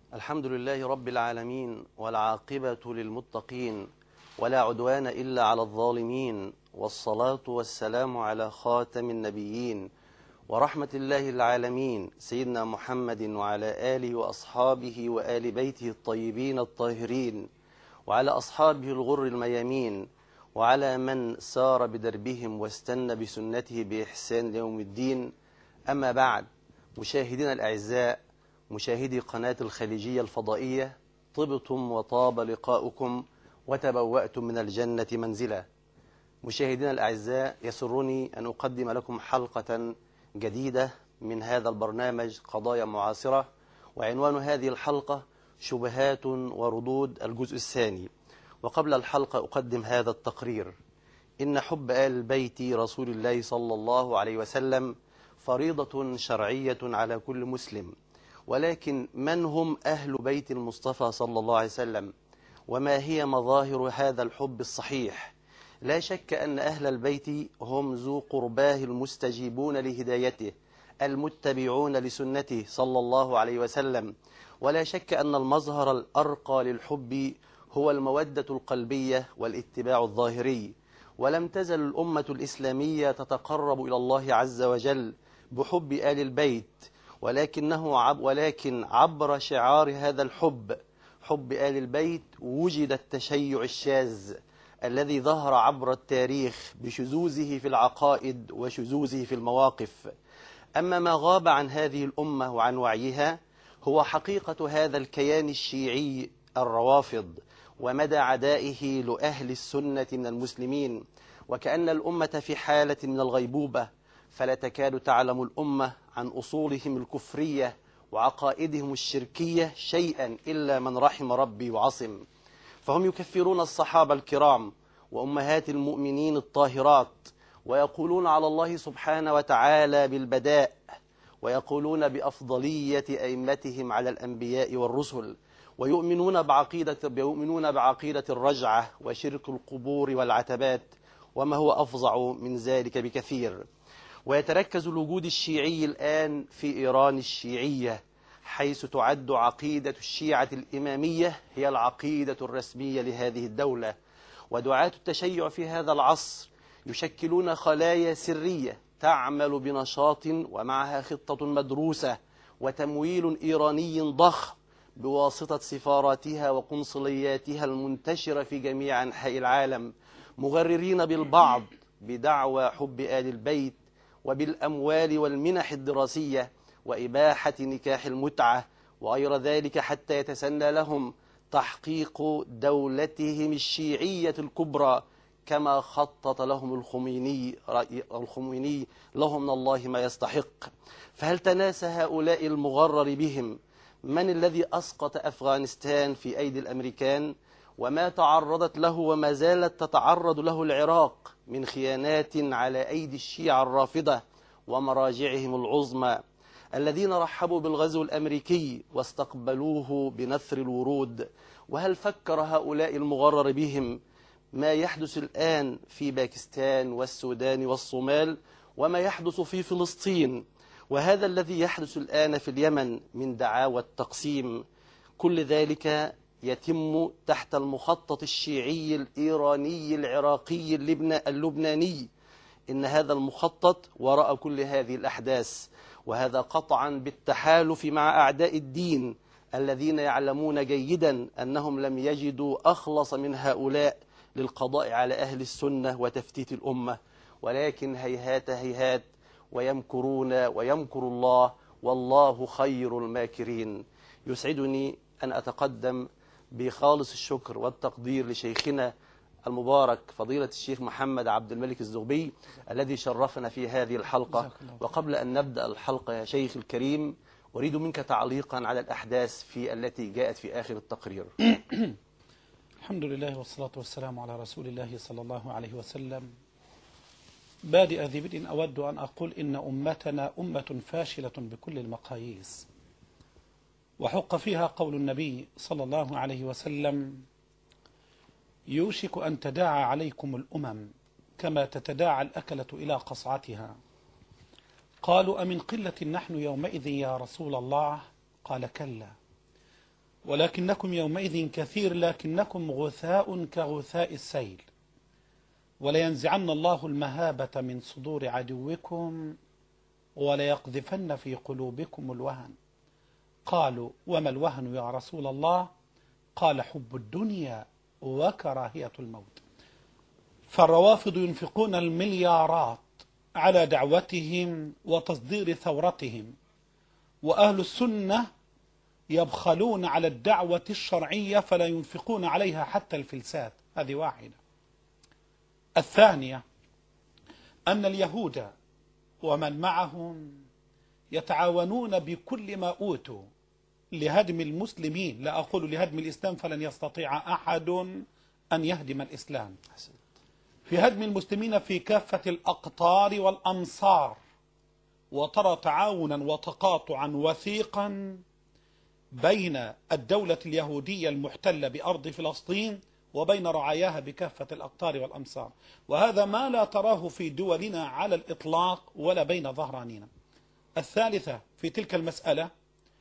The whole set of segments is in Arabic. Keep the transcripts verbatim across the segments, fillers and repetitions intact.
الحمد لله رب العالمين، والعاقبة للمتقين، ولا عدوان إلا على الظالمين، والصلاة والسلام على خاتم النبيين ورحمة الله العالمين سيدنا محمد وعلى آله وأصحابه وآل بيته الطيبين الطاهرين، وعلى أصحابه الغر الميامين، وعلى من سار بدربهم واستنى بسنته بإحسان يوم الدين. أما بعد، مشاهدينا الأعزاء، مشاهدي قناة الخليجية الفضائية، طبتم وطاب لقاؤكم وتبوأتم من الجنة منزلا. مشاهدينا الأعزاء، يسرني أن أقدم لكم حلقة جديدة من هذا البرنامج قضايا معاصرة، وعنوان هذه الحلقة شبهات وردود الجزء الثاني. وقبل الحلقة أقدم هذا التقرير: إن حب آل البيت رسول الله صلى الله عليه وسلم فريضة شرعية على كل مسلم، ولكن من هم أهل بيت المصطفى صلى الله عليه وسلم؟ وما هي مظاهر هذا الحب الصحيح؟ لا شك أن أهل البيت هم ذو قرباه المستجيبون لهدايته، المتبعون لسنته صلى الله عليه وسلم. ولا شك أن المظهر الأرقى للحب هو المودة القلبية والاتباع الظاهري. ولم تزل الأمة الإسلامية تتقرب إلى الله عز وجل بحب آل البيت، ولكنه عب ولكن عبر شعار هذا الحب، حب آل البيت، وجد التشيع الشاذ الذي ظهر عبر التاريخ بشذوذه في العقائد وشذوذه في المواقف. أما ما غاب عن هذه الأمة وعن وعيها هو حقيقة هذا الكيان الشيعي الروافض، ومدى عدائه لأهل السنة من المسلمين، وكأن الأمة في حالة من الغيبوبة، فلا تكاد تعلم الأمة عن أصولهم الكفرية وعقائدهم الشركية شيئا إلا من رحم ربي وعصم. فهم يكفرون الصحابة الكرام وأمهات المؤمنين الطاهرات، ويقولون على الله سبحانه وتعالى بالبداء، ويقولون بأفضلية أئمتهم على الأنبياء والرسل، ويؤمنون بعقيدة يؤمنون بعقيدة الرجعة وشرك القبور والعتبات، وما هو أفظع من ذلك بكثير. ويتركز الوجود الشيعي الآن في إيران الشيعية، حيث تعد عقيدة الشيعة الإمامية هي العقيدة الرسمية لهذه الدولة. ودعاة التشيع في هذا العصر يشكلون خلايا سرية تعمل بنشاط، ومعها خطة مدروسة وتمويل إيراني ضخم بواسطة سفاراتها وقنصلياتها المنتشرة في جميع أنحاء العالم، مغررين بالبعض بدعوى حب آل البيت وبالأموال والمنح الدراسية وإباحة نكاح المتعة وغير ذلك، حتى يتسنى لهم تحقيق دولتهم الشيعية الكبرى، كما خطط لهم الخميني الخميني لهم من الله ما يستحق. فهل تناسى هؤلاء المغرر بهم من الذي أسقط أفغانستان في أيدي الأمريكان، وما تعرضت له وما زالت تتعرض له العراق من خيانات على أيدي الشيعة الرافضة ومراجعهم العظمى، الذين رحبوا بالغزو الأمريكي واستقبلوه بنثر الورود؟ وهل فكر هؤلاء المغرر بهم ما يحدث الآن في باكستان والسودان والصومال، وما يحدث في فلسطين، وهذا الذي يحدث الآن في اليمن من دعاوى التقسيم؟ كل ذلك يتم تحت المخطط الشيعي الإيراني العراقي اللبناني. إن هذا المخطط وراء كل هذه الأحداث، وهذا قطعا بالتحالف مع أعداء الدين الذين يعلمون جيدا أنهم لم يجدوا أخلص من هؤلاء للقضاء على أهل السنة وتفتيت الأمة. ولكن هيهات هيهات، ويمكرون ويمكر الله، والله خير الماكرين. يسعدني أن أتقدم بخالص الشكر والتقدير لشيخنا المبارك فضيلة الشيخ محمد عبد الملك الزغبي الذي شرفنا في هذه الحلقة. وقبل أن نبدأ الحلقة يا شيخ الكريم، أريد منك تعليقا على الأحداث في التي جاءت في آخر التقرير. الحمد لله والصلاة والسلام على رسول الله صلى الله عليه وسلم. بادئ ذي بدء أود أن أقول إن أمتنا أمة فاشلة بكل المقاييس، وحق فيها قول النبي صلى الله عليه وسلم: يوشك أن تداعى عليكم الأمم كما تتداعى الأكلة إلى قصعتها. قالوا: أمن قلة نحن يومئذ يا رسول الله؟ قال: كلا، ولكنكم يومئذ كثير لكنكم غثاء كغثاء السيل ولينزعن الله المهابة من صدور عدوكم وليقذفن في قلوبكم الوهن. قالوا وما الوهن يا رسول الله؟ قال حب الدنيا وكراهية الموت. فالروافض ينفقون المليارات على دعوتهم وتصدير ثورتهم، وأهل السنة يبخلون على الدعوة الشرعية فلا ينفقون عليها حتى الفلسات. هذه واحدة. الثانية أن اليهود ومن معهم يتعاونون بكل ما أوتوا لهدم المسلمين، لا أقول لهدم الإسلام فلن يستطيع أحد أن يهدم الإسلام، في هدم المسلمين في كافة الأقطار والأمصار. وترى تعاونا وتقاطعا وثيقا بين الدولة اليهودية المحتلة بأرض فلسطين وبين رعاياها بكافة الأقطار والأمصار، وهذا ما لا تراه في دولنا على الإطلاق ولا بين ظهرانينا. الثالثة في تلك المسألة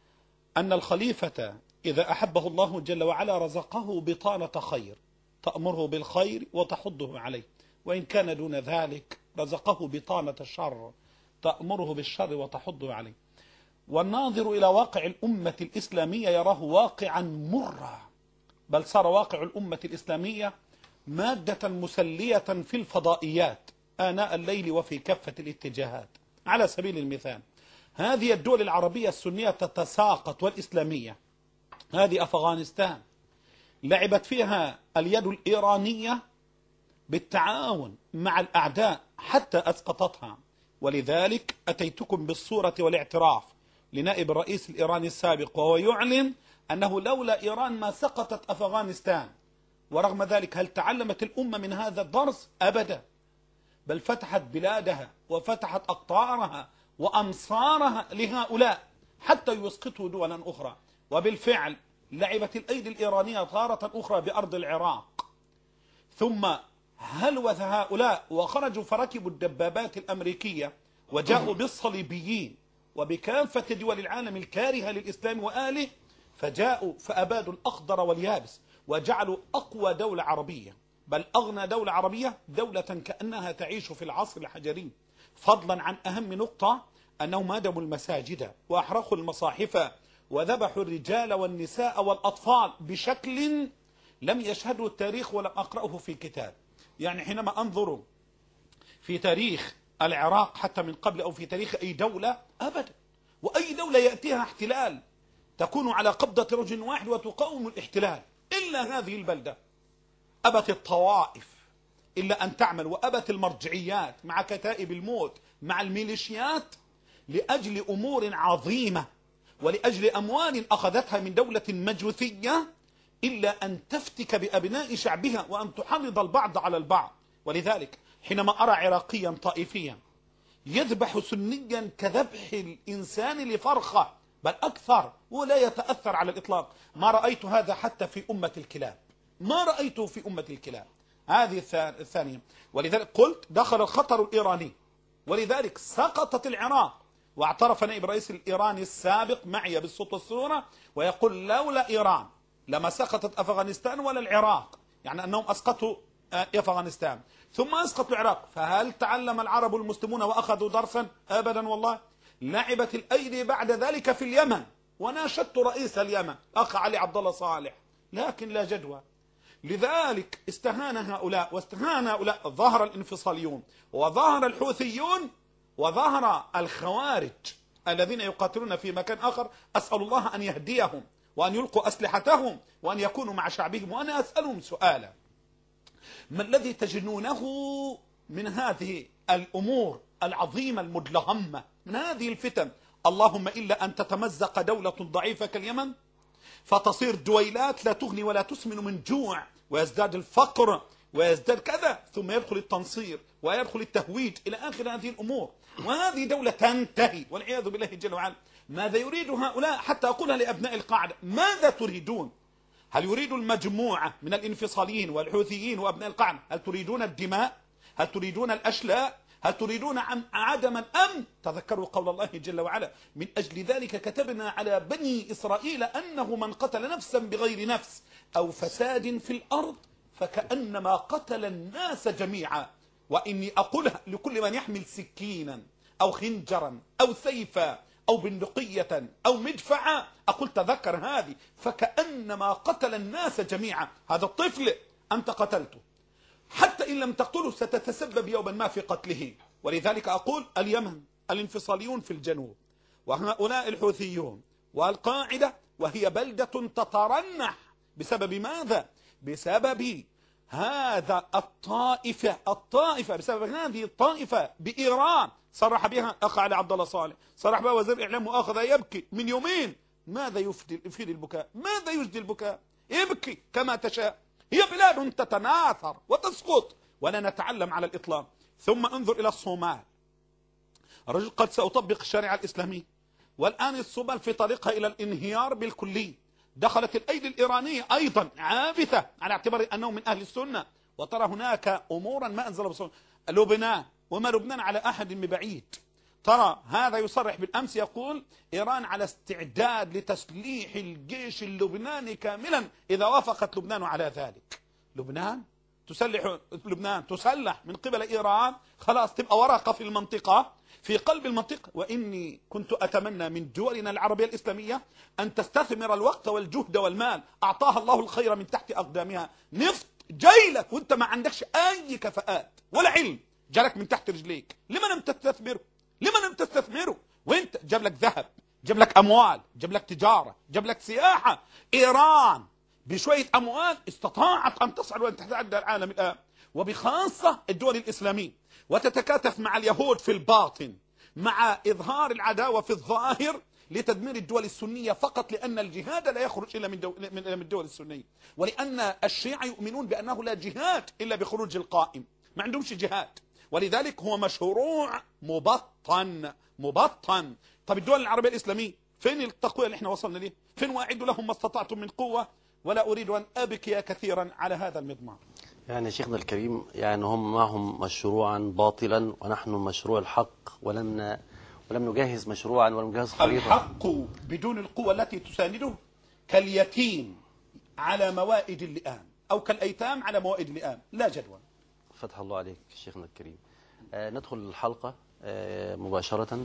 أن الخليفة إذا أحبه الله جل وعلا رزقه بطانة خير تأمره بالخير وتحضه عليه، وإن كان دون ذلك رزقه بطانة الشر تأمره بالشر وتحضه عليه. والناظر إلى واقع الأمة الإسلامية يراه واقعا مرا، بل صار واقع الأمة الإسلامية مادة مسلية في الفضائيات آناء الليل وفي كافة الاتجاهات. على سبيل المثال هذه الدول العربية السنية تتساقط والإسلامية، هذه أفغانستان لعبت فيها اليد الإيرانية بالتعاون مع الأعداء حتى أسقطتها. ولذلك أتيتكم بالصورة والاعتراف لنائب الرئيس الإيراني السابق وهو يعلن أنه لولا إيران ما سقطت أفغانستان. ورغم ذلك هل تعلمت الأمة من هذا الدرس؟ أبدا، بل فتحت بلادها وفتحت أقطارها وأمصارها لهؤلاء حتى يسقطوا دولا أخرى. وبالفعل لعبت الأيدي الإيرانية تارة أخرى بأرض العراق، ثم هلوث هؤلاء وخرجوا فركبوا الدبابات الأمريكية وجاءوا بالصليبيين وبكافة دول العالم الكارهة للإسلام وآله، فجاءوا فأبادوا الأخضر واليابس وجعلوا أقوى دولة عربية، بل أغنى دولة عربية، دولة كأنها تعيش في العصر الحجري. فضلا عن أهم نقطة أنهم هدموا المساجد وأحرقوا المصاحف وذبحوا الرجال والنساء والأطفال بشكل لم يشهده التاريخ ولم أقرأه في كتاب. يعني حينما أنظر في تاريخ العراق حتى من قبل أو في تاريخ أي دولة أبدا، وأي دولة يأتيها احتلال تكون على قبضة رجل واحد وتقاوم الاحتلال، إلا هذه البلدة أبت الطوائف إلا أن تعمل، وأبت المرجعيات مع كتائب الموت مع الميليشيات لأجل أمور عظيمة ولأجل أموال أخذتها من دولة مجوثية، إلا أن تفتك بأبناء شعبها وأن تحرض البعض على البعض. ولذلك حينما أرى عراقيا طائفيا يذبح سنيا كذبح الإنسان لفرخة بل أكثر ولا يتأثر على الإطلاق، ما رأيت هذا حتى في أمة الكلاب، ما رأيته في أمة الكلاب. هذه الثانية. ولذلك قلت دخل الخطر الإيراني، ولذلك سقطت العراق. واعترف نائب الرئيس الإيراني السابق معي بالصوت والصورة ويقول لولا إيران لما سقطت أفغانستان ولا العراق، يعني أنهم أسقطوا أفغانستان ثم أسقطوا العراق. فهل تعلم العرب المسلمون وأخذوا درسا؟ أبدا والله. لعبت الأيدي بعد ذلك في اليمن، وناشدت رئيس اليمن أخ علي عبد الله صالح، لكن لا جدوى. لذلك استهان هؤلاء واستهان هؤلاء، ظهر الانفصاليون وظهر الحوثيون وظهر الخوارج الذين يقاتلون في مكان آخر. أسأل الله أن يهديهم وأن يلقوا أسلحتهم وأن يكونوا مع شعبهم. وأنا أسألهم سؤالا: ما الذي تجنونه من هذه الأمور العظيمة المدلهمة، من هذه الفتن؟ اللهم إلا أن تتمزق دولة ضعيفة كاليمن فتصير دويلات لا تغني ولا تسمن من جوع، ويزداد الفقر ويزداد كذا، ثم يدخل التنصير ويدخل التهويج إلى آخر هذه الأمور، وهذه دولة تنتهي والعياذ بالله جل وعلا. ماذا يريد هؤلاء؟ حتى أقولها لأبناء القاعدة: ماذا تريدون؟ هل يريد المجموعة من الانفصاليين والحوثيين وأبناء القاعدة، هل تريدون الدماء؟ هل تريدون الأشلاء؟ هل تريدون عدم الأمن؟ تذكروا قول الله جل وعلا: من أجل ذلك كتبنا على بني إسرائيل أنه من قتل نفسا بغير نفس أو فساد في الأرض فكأنما قتل الناس جميعا. وإني أقولها لكل من يحمل سكينا أو خنجرا أو سيفا أو بندقية أو مدفعا، أقول تذكر هذه، فكأنما قتل الناس جميعا. هذا الطفل أنت قتلته، حتى إن لم تقتله ستتسبب يوما ما في قتله. ولذلك أقول اليمن الانفصاليون في الجنوب، وهؤلاء الحوثيون والقاعدة، وهي بلدة تترنح بسبب ماذا؟ بسبب هذا الطائفة الطائفة بسبب هذه الطائفة بإيران. صرح بها أخ علي عبد الله صالح، صرح بها وزير الإعلام وأخذ يبكي من يومين. ماذا يفيد البكاء؟ ماذا يجدي البكاء؟ ابكي كما تشاء. هي بلاد تتناثر وتسقط ولا نتعلم على الإطلاق. ثم انظر إلى الصومال، الرجل قد سأطبق الشريعة الإسلامية، والآن الصومال في طريقها إلى الانهيار بالكلي. دخلت الأيدي الإيرانية أيضا عابثة على اعتبار أنه من أهل السنة، وترى هناك أمورا ما أنزل الله. لبنان، وما لبنان على أحد من بعيد. ترى هذا يصرح بالأمس يقول إيران على استعداد لتسليح الجيش اللبناني كاملا إذا وافقت لبنان على ذلك. لبنان تسلح لبنان تسلح من قبل إيران، خلاص تبقى ورقة في المنطقة، في قلب المنطقة. وإني كنت أتمنى من دولنا العربية الإسلامية أن تستثمر الوقت والجهد والمال، أعطاها الله الخير من تحت أقدامها. نفط جاي لك وانت ما عندكش أي كفاءات ولا علم، جالك من تحت رجليك. لما لم تستثمره؟ لما لم تستثمره؟ وانت جاب لك ذهب، جاب لك أموال، جاب لك تجارة، جاب لك سياحة. إيران بشوية أموال استطاعت أن تصعد وأن تتعدى العالم الآن، وبخاصة الدول الإسلامية، وتتكاتف مع اليهود في الباطن مع إظهار العداوة في الظاهر لتدمير الدول السنية فقط، لأن الجهاد لا يخرج إلا من, دول من الدول السنية، ولأن الشيعة يؤمنون بأنه لا جهاد إلا بخروج القائم، ما عندهمش جهاد، ولذلك هو مشروع مبطن مبطن. طب الدول العربية الإسلامية فين التقوية اللي احنا وصلنا ليه؟ فين واعدوا لهم ما استطعتم من قوة؟ ولا أريد أن أبكي كثيرا على هذا المضمار. يعني شيخنا الكريم، يعني هم معهم مشروعا باطلا ونحن مشروع الحق، ولم ن... ولم نجهز مشروعا ولم نجهز خريطة. الحق بدون القوة التي تسانده كاليتيم على موائد اللئام، أو كالأيتام على موائد اللئام، لا جدوى. فتح الله عليك شيخنا الكريم. آه ندخل الحلقة آه مباشرة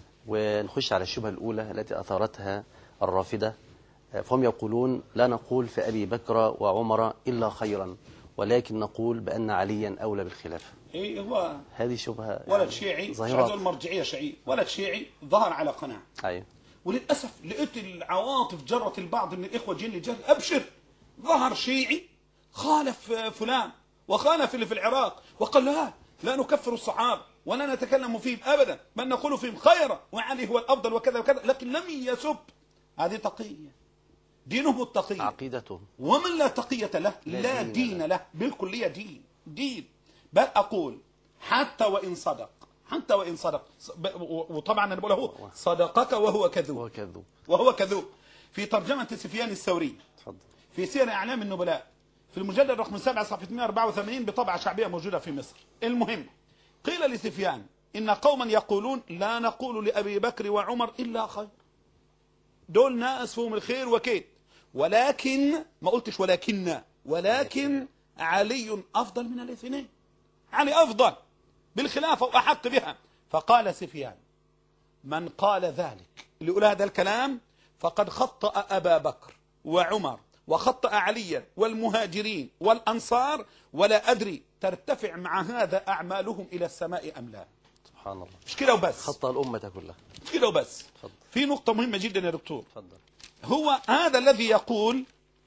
ونخش على الشبهة الأولى التي أثارتها الرافضة. آه فهم يقولون لا نقول في أبي بكر وعمر إلا خيرا، ولكن نقول بأن عليا أولى بالخلافة. إيه هو هذه شبهة ولد شيعي، شاذ المرجعية شيعي، ولد شيعي ظهر على قناعة. أيوه. وللأسف لقيت العواطف جرت البعض من الإخوة جن لجهل. أبشر، ظهر شيعي خالف فلان وخالف اللي في العراق وقال لا لا نكفر الصحابة ولا نتكلم فيهم أبدا، بل نقول فيهم خيرا وعلي هو الأفضل وكذا وكذا، لكن لم يسب. هذه تقية، دينه التقية، عقيدته. ومن لا تقية له لا, لا دين, دين له. له بالكلية دين دين بل أقول حتى وإن صدق، حتى وإن صدق، وطبعا أنا بقول له صدقك وهو كذوب، وهو كذوب وهو كذوب. في ترجمة سفيان الثوري في سير أعلام النبلاء في المجلد رقم سبعة صفحة مئة وأربعة وثمانين بطبعة شعبية موجودة في مصر. المهم قيل لسفيان إن قوما يقولون لا نقول لأبي بكر وعمر إلا خير، دول ناس فيهم الخير وكيد، ولكن ما قلتش ولكن ولكن علي أفضل من الاثنين، علي أفضل بالخلافة وأحق بها. فقال سفيان من قال ذلك اللي يقول هذا الكلام فقد خطأ أبا بكر وعمر وخطأ عليا والمهاجرين والأنصار، ولا أدري ترتفع مع هذا أعمالهم إلى السماء أم لا. سبحان الله. مش كده وبس، خطأ الأمة كلها. مش كده وبس. فضل. في نقطة مهمة جدا يا دكتور. فضل. هو هذا الذي يقول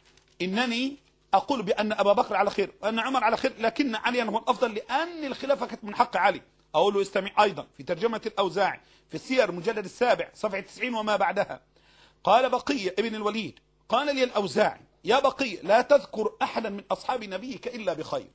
إنني أقول بأن أبا بكر على خير وأن عمر على خير، لكن عليا هو الأفضل لأن الخلافة كانت من حق علي. أقول له استمع أيضا في ترجمة الأوزاعي في السير المجلد السابع صفحة تسعين وما بعدها. قال بقية ابن الوليد قال لي الأوزاعي يا بقية لا تذكر أحدا من أصحاب نبيك إلا بخير،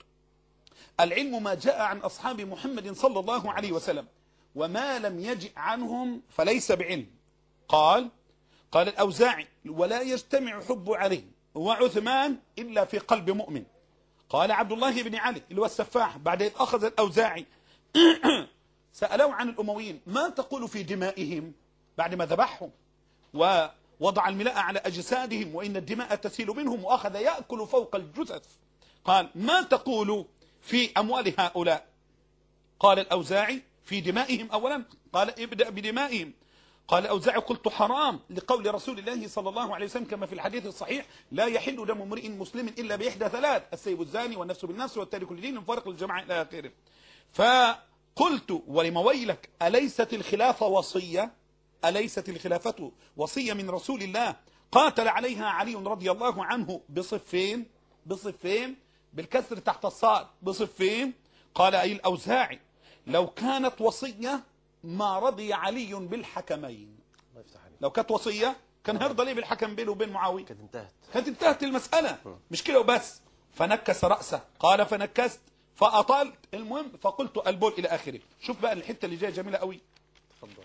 العلم ما جاء عن أصحاب محمد صلى الله عليه وسلم وما لم يجئ عنهم فليس بعلم. قال قال الأوزاعي ولا يجتمع حب علي وعثمان إلا في قلب مؤمن. قال عبد الله بن علي اللي هو السفاح بعد إذ أخذ الأوزاعي سألوه عن الأمويين ما تقول في دمائهم بعد ما ذبحهم ووضع الملاء على أجسادهم وإن الدماء تسيل منهم وأخذ يأكل فوق الجثث، قال ما تقول في أموال هؤلاء؟ قال الأوزاعي في دمائهم أولا، قال ابدأ بدمائهم. قال الأوزاعي قلت حرام لقول رسول الله صلى الله عليه وسلم كما في الحديث الصحيح لا يحل دم امرئ مسلم إلا بإحدى ثلاث: السيب الزاني والنفس بالنفس والتارك لدين المفارق للجماعة إلى آخره. فقلت ولم ويلك أليست الخلافة وصية؟ أليست الخلافة وصية من رسول الله قاتل عليها علي رضي الله عنه بصفين بصفين بالكسر تحت الصاد بصفين؟ قال أي الأوزاعي لو كانت وصية ما رضي علي بالحكمين. لو كانت وصية كان هيرضى ليه بالحكم بينه وبين معاوية؟ كانت انتهت كانت انتهت المسألة، مش كده وبس. فنكس رأسه، قال فنكست فأطلت، المهم فقلت البول إلى آخره. شوف بقى الحتة اللي جايه جميلة قوي. تفضل.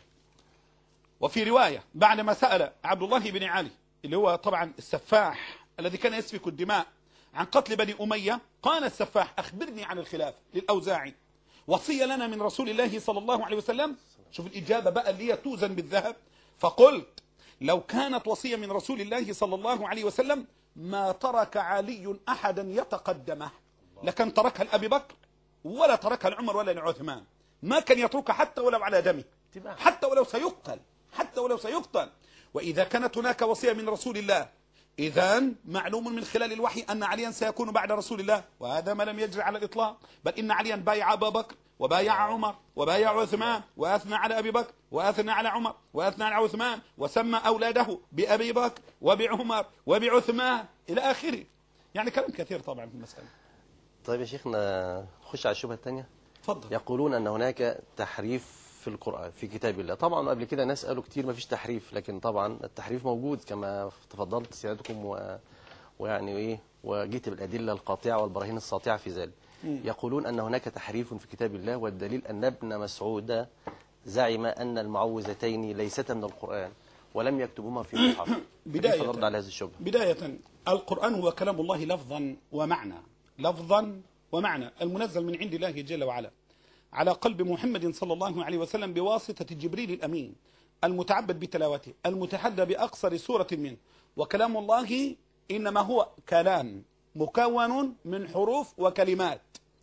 وفي رواية بعد ما سأل عبد الله بن علي اللي هو طبعا السفاح الذي كان يسفك الدماء عن قتل بني أمية، قال السفاح أخبرني عن الخلافة للأوزاعي، وصية لنا من رسول الله صلى الله عليه وسلم. شوف الإجابة بقى اللي هي توزن بالذهب. فقلت لو كانت وصية من رسول الله صلى الله عليه وسلم ما ترك علي أحدا يتقدمه، لكن تركها لأبي بكر ولا تركها لعمر ولا لعثمان، ما كان يتركها حتى ولو على دمه، حتى ولو سيقتل، حتى ولو سيقتل. وإذا كانت هناك وصية من رسول الله إذن معلوم من خلال الوحي أن عليا سيكون بعد رسول الله، وهذا ما لم يجري على الإطلاق، بل إن عليا بايع أبا بكر وبايع عمر وبايع عثمان وأثنى على أبي بكر وأثنى على عمر وأثنى على عثمان وسمى أولاده بأبي بكر وبعمر وبعثمان إلى آخره. يعني كلام كثير طبعا في المسألة. طيب يا شيخنا نخش على الشبهة الثانية. تفضل. يقولون أن هناك تحريف في القرآن في كتاب الله. طبعا قبل كده ناس قالوا كتير ما فيش تحريف، لكن طبعا التحريف موجود كما تفضلت سيادتكم و... ويعني ايه وجيت بالأدلة القاطعة والبراهين الساطعة في ذلك. م. يقولون أن هناك تحريف في كتاب الله، والدليل أن ابن مسعود زعم أن المعوذتين ليستا من القرآن ولم يكتبهما في مصحف. بداية نرد على هذه الشبهة. بداية القرآن هو كلام الله لفظا ومعنى، لفظا ومعنى المنزل من عند الله جل وعلا على قلب محمد صلى الله عليه وسلم بواسطة جبريل الأمين المتعبد بتلاوته المتحدى بأقصر سورة منه. وكلام الله إنما هو كلام مكون من حروف وكلمات.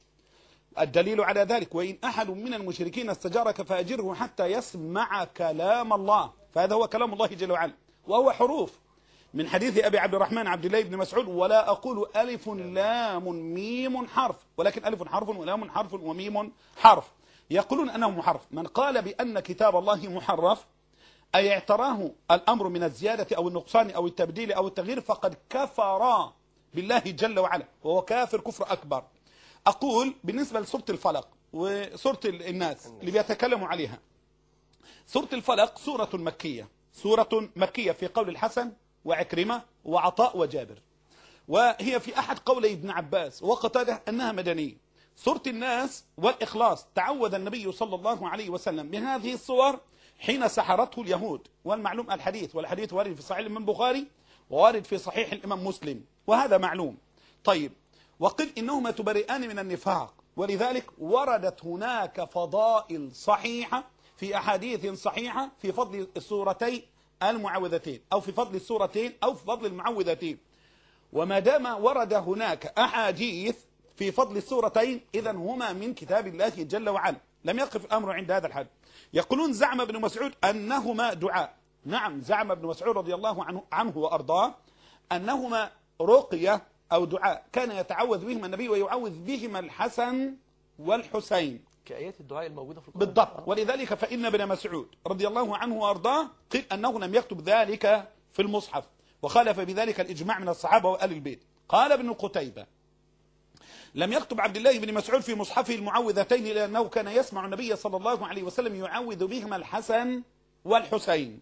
الدليل على ذلك وإن أحد من المشركين استجارك فأجره حتى يسمع كلام الله، فهذا هو كلام الله جل وعلا وهو حروف. من حديث أبي عبد الرحمن عبد الله بن مسعود ولا أقول ألف لام ميم حرف، ولكن ألف حرف ولام حرف وميم حرف. يقولون أنه محرف. من قال بأن كتاب الله محرف أي اعتراه الأمر من الزيادة أو النقصان أو التبديل أو التغيير فقد كفر بالله جل وعلا، وهو كافر كفر أكبر. أقول بالنسبة لسورة الفلق وسورة الناس اللي بيتكلموا عليها، سورة الفلق سورة مكية، سورة مكية في قول الحسن وعكرمة وعطاء وجابر، وهي في أحد قولي ابن عباس وقتاده أنها مدنية. سورة الناس والإخلاص تعوذ النبي صلى الله عليه وسلم بهذه الصور حين سحرته اليهود، والمعلوم الحديث، والحديث وارد في صحيح الإمام البخاري ووارد في صحيح الإمام مسلم، وهذا معلوم. طيب وقل إنهما تبرئان من النفاق، ولذلك وردت هناك فضائل صحيحة في أحاديث صحيحة في فضل السورتين المعوذتين أو في فضل السورتين أو في فضل المعوذتين. وما دام ورد هناك أحاديث في فضل السورتين إذن هما من كتاب الله جل وعلا، لم يقف الأمر عند هذا الحد. يقولون زعم ابن مسعود أنهما دعاء. نعم زعم ابن مسعود رضي الله عنه, عنه وأرضاه أنهما رقية أو دعاء كان يتعوذ بهما النبي ويعوذ بهما الحسن والحسين كآيات الدعاء الموجودة في القرآن بالضبط. ولذلك فإن ابن مسعود رضي الله عنه وأرضاه قيل أنه لم يكتب ذلك في المصحف، وخالف بذلك الإجماع من الصحابة وآل البيت. قال ابن قتيبة لم يكتب عبد الله بن مسعود في مصحفه المعوذتين لأنه كان يسمع النبي صلى الله عليه وسلم يعوذ بهما الحسن والحسين.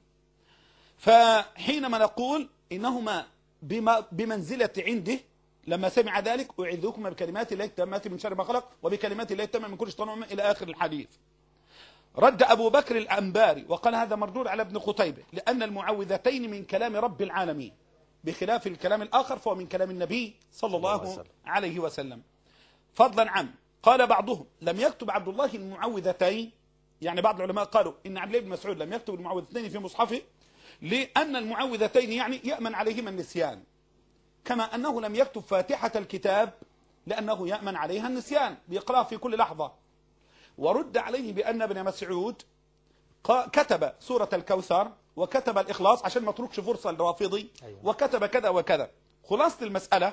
فحينما نقول إنهما بمنزلة عنده لما سمع ذلك أعيذكما بكلمات الله التامات من شر ما خلق وبكلمات الله التامة من كل شيطان إلى آخر الحديث. رد أبو بكر الأنباري وقال هذا مردود على ابن قتيبة لأن المعوذتين من كلام رب العالمين بخلاف الكلام الآخر فهو من كلام النبي صلى الله عليه وسلم. فضلا عنه قال بعضهم لم يكتب عبد الله المعوذتين يعني بعض العلماء قالوا إن عبد الله بن مسعود لم يكتب المعوذتين في مصحفه لأن المعوذتين يعني يأمن عليهما النسيان، كما أنه لم يكتب فاتحة الكتاب لأنه يأمن عليها النسيان بيقرأها في كل لحظة. ورد عليه بأن ابن مسعود كتب سورة الكوثر وكتب الإخلاص عشان ما تركش فرصة للرافضي، وكتب كذا وكذا. خلاصة المسألة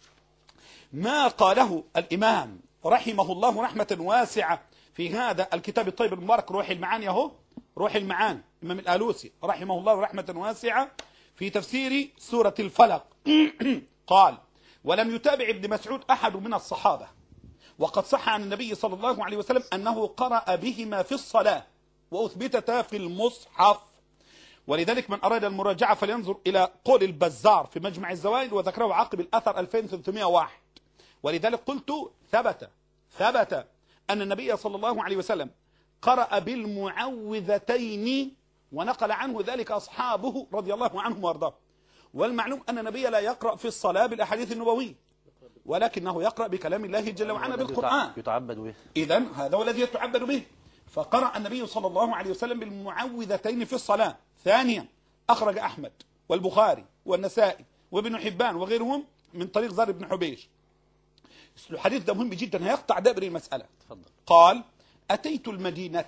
ما قاله الإمام رحمه الله رحمة واسعة في هذا الكتاب الطيب المبارك روح المعاني، اهو روح المعاني الإمام الآلوسي رحمه الله رحمة واسعة في تفسير سورة الفلق قال: ولم يتابع ابن مسعود أحد من الصحابة، وقد صح عن النبي صلى الله عليه وسلم أنه قرأ بهما في الصلاة وأثبتتا في المصحف. ولذلك من أراد المراجعة فلينظر إلى قول البزار في مجمع الزوائد وذكره عقب الأثر ألفين وثلاثمائة وواحد. ولذلك قلت ثبت ثبت أن النبي صلى الله عليه وسلم قرأ بالمعوذتين، ونقل عنه ذلك أصحابه رضي الله عنهم وارضاهم. والمعلوم أن النبي لا يقرأ في الصلاة بالأحاديث النبوية، ولكنه يقرأ بكلام الله جل وعلا بالقرآن، يتعبد به. إذن هذا هو الذي يتعبد به. فقرأ النبي صلى الله عليه وسلم بالمعوذتين في الصلاة. ثانيا أخرج أحمد والبخاري والنسائي وابن حبان وغيرهم من طريق زر بن حبيش. الحديث ده مهم جدا هيقطع دابر المسألة. تفضل. قال: أتيت المدينة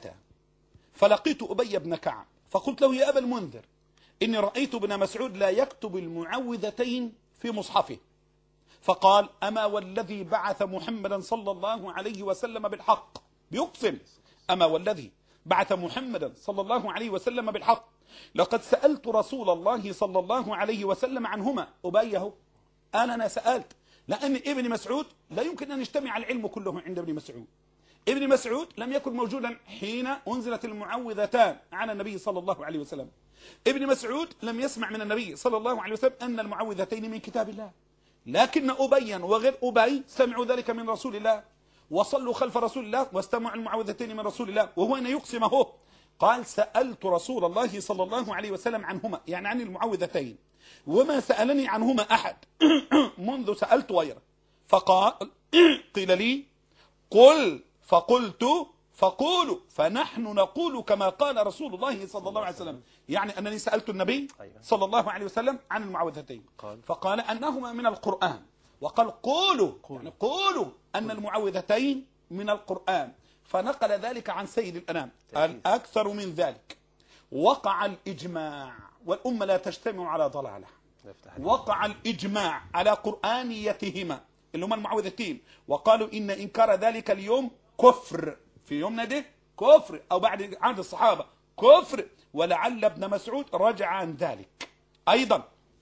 فلقيت أبي بن كعب فقلت له: يا أبا المنذر، إني رأيت ابن مسعود لا يكتب المعوذتين في مصحفه. فقال: أما والذي بعث محمدا صلى الله عليه وسلم بالحق، بيقسم: أما والذي بعث محمدا صلى الله عليه وسلم بالحق لقد سألت رسول الله صلى الله عليه وسلم عنهما. أبيه أنا أنا سألت، لأن ابن مسعود لا يمكن أن يجتمع العلم كله عند ابن مسعود. ابن مسعود لم يكن موجودا حين أنزلت المعوذتان على النبي صلى الله عليه وسلم. ابن مسعود لم يسمع من النبي صلى الله عليه وسلم أن المعوذتين من كتاب الله، لكن أبيا وغير أبي سمعوا ذلك من رسول الله وصلوا خلف رسول الله واستمعوا المعوذتين من رسول الله. وهو أن يقسم هو قال: سألت رسول الله صلى الله عليه وسلم عنهما، يعني عن المعوذتين، وما سألني عنهما أحد منذ سألت غيره. فقال قيل لي قل، فقلت فقولوا، فنحن نقول كما قال رسول الله صلى الله عليه وسلم. يعني أنني سألت النبي صلى الله عليه وسلم عن المعوذتين فقال أنهما من القرآن، وقال قولوا، يعني قولوا أن المعوذتين من القرآن، فنقل ذلك عن سيد الأنام. الأكثر من ذلك وقع الإجماع، والأمة لا تجتمع على ضلالة، وقع الإجماع على قرآنيتهما اللي هما المعوذتين، وقالوا إن إنكار ذلك اليوم كفر، في يومنا ده كفر، أو بعد عهد الصحابة كفر. ولعل ابن مسعود رجع عن ذلك. أيضا